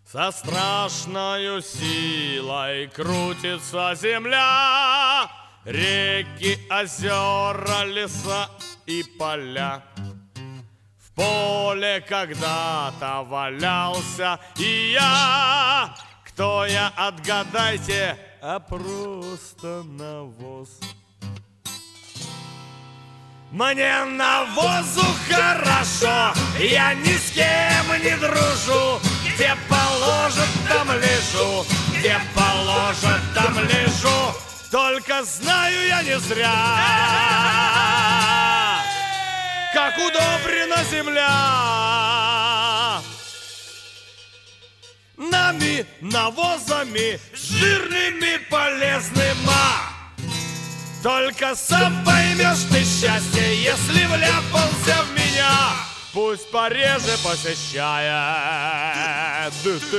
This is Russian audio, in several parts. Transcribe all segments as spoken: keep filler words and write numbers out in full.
Со страшною силой крутится земля, реки, озера, леса и поля. В поле когда-то валялся и я. Кто я, отгадайте, а просто навоз. Мне навозу хорошо, я ни с кем не дружу. Где положат, там лежу, где положат, там лежу. Только знаю я не зря, как удобрена земля. Нами, навозами, жирными, полезными. Только сам поймешь ты счастье, если вляпался в меня. Пусть пореже посещает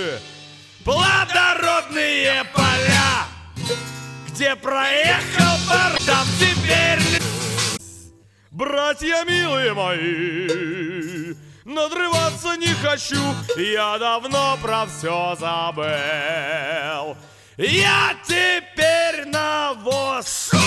плодородные поля, где проехал пар, там теперь. Братья милые мои, надрываться не хочу, я давно про все забыл. Я теперь навоз.